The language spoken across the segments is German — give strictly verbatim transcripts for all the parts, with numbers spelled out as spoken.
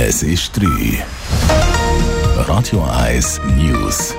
Es ist drei. Radio eins News.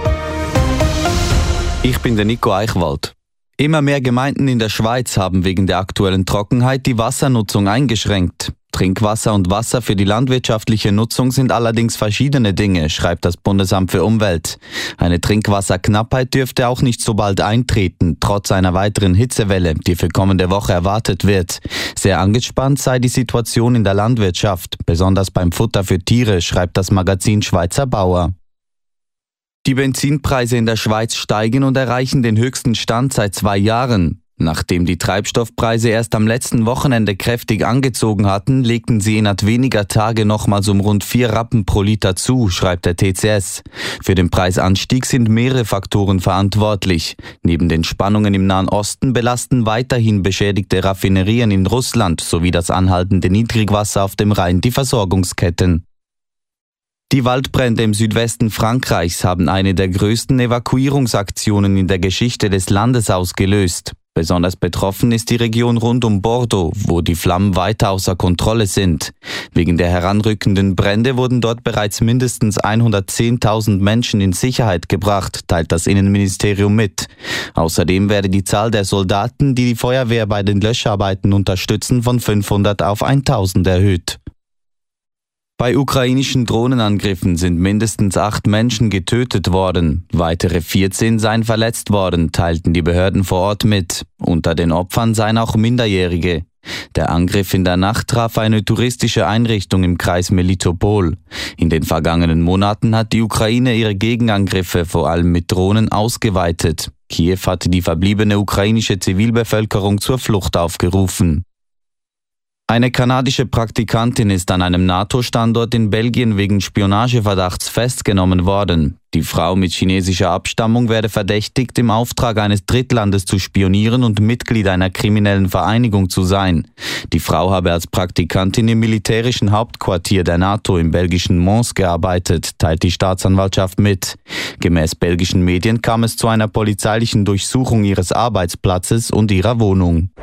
Ich bin der Nico Eichwald. Immer mehr Gemeinden in der Schweiz haben wegen der aktuellen Trockenheit die Wassernutzung eingeschränkt. Trinkwasser und Wasser für die landwirtschaftliche Nutzung sind allerdings verschiedene Dinge, schreibt das Bundesamt für Umwelt. Eine Trinkwasserknappheit dürfte auch nicht so bald eintreten, trotz einer weiteren Hitzewelle, die für kommende Woche erwartet wird. Sehr angespannt sei die Situation in der Landwirtschaft, besonders beim Futter für Tiere, schreibt das Magazin Schweizer Bauer. Die Benzinpreise in der Schweiz steigen und erreichen den höchsten Stand seit zwei Jahren. Nachdem die Treibstoffpreise erst am letzten Wochenende kräftig angezogen hatten, legten sie innerhalb weniger Tage nochmals um rund vier Rappen pro Liter zu, schreibt der T C S. Für den Preisanstieg sind mehrere Faktoren verantwortlich. Neben den Spannungen im Nahen Osten belasten weiterhin beschädigte Raffinerien in Russland sowie das anhaltende Niedrigwasser auf dem Rhein die Versorgungsketten. Die Waldbrände im Südwesten Frankreichs haben eine der größten Evakuierungsaktionen in der Geschichte des Landes ausgelöst. Besonders betroffen ist die Region rund um Bordeaux, wo die Flammen weiter außer Kontrolle sind. Wegen der heranrückenden Brände wurden dort bereits mindestens hundertzehntausend Menschen in Sicherheit gebracht, teilt das Innenministerium mit. Außerdem werde die Zahl der Soldaten, die die Feuerwehr bei den Löscharbeiten unterstützen, von fünfhundert auf tausend erhöht. Bei ukrainischen Drohnenangriffen sind mindestens acht Menschen getötet worden. Weitere vierzehn seien verletzt worden, teilten die Behörden vor Ort mit. Unter den Opfern seien auch Minderjährige. Der Angriff in der Nacht traf eine touristische Einrichtung im Kreis Melitopol. In den vergangenen Monaten hat die Ukraine ihre Gegenangriffe vor allem mit Drohnen ausgeweitet. Kiew hatte die verbliebene ukrainische Zivilbevölkerung zur Flucht aufgerufen. Eine kanadische Praktikantin ist an einem NATO-Standort in Belgien wegen Spionageverdachts festgenommen worden. Die Frau mit chinesischer Abstammung werde verdächtigt, im Auftrag eines Drittlandes zu spionieren und Mitglied einer kriminellen Vereinigung zu sein. Die Frau habe als Praktikantin im militärischen Hauptquartier der NATO im belgischen Mons gearbeitet, teilt die Staatsanwaltschaft mit. Gemäß belgischen Medien kam es zu einer polizeilichen Durchsuchung ihres Arbeitsplatzes und ihrer Wohnung.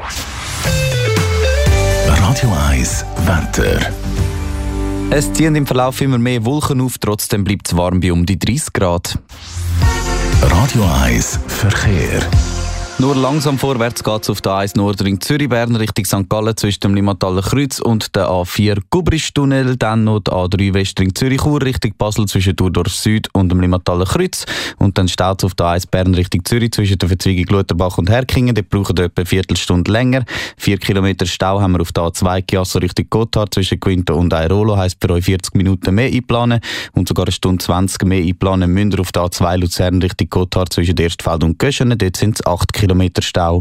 Radio eins Wetter. Es ziehen im Verlauf immer mehr Wolken auf, trotzdem bleibt es warm bei um die dreißig Grad. Radio eins Verkehr. Nur langsam vorwärts geht's auf der A eins Nordring Zürich-Bern Richtung Sankt Gallen zwischen dem Limmataler Kreuz und der A vier Gubristunnel. Dann noch die A drei Westring Zürich-Chur Richtung Basel zwischen Thurdorf Süd und dem Limmataler Kreuz. Und dann steht es auf der A eins Bern Richtung Zürich zwischen der Verzweigung Lutherbach und Herkingen. Dort brauchen wir etwa eine Viertelstunde länger. Vier Kilometer Stau haben wir auf der A zwei Chiasso Richtung Gotthard zwischen Quinto und Airolo. Heisst für euch vierzig Minuten mehr einplanen und sogar eine Stunde zwanzig mehr einplanen müsst ihr auf der A zwei Luzern Richtung Gotthard zwischen Erstfeld und Göschene. Dort sind es acht Kilometer Stau.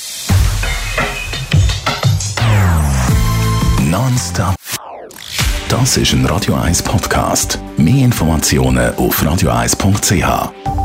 Nonstop. Das ist ein Radio eins Podcast. Mehr Informationen auf radio eins punkt c h.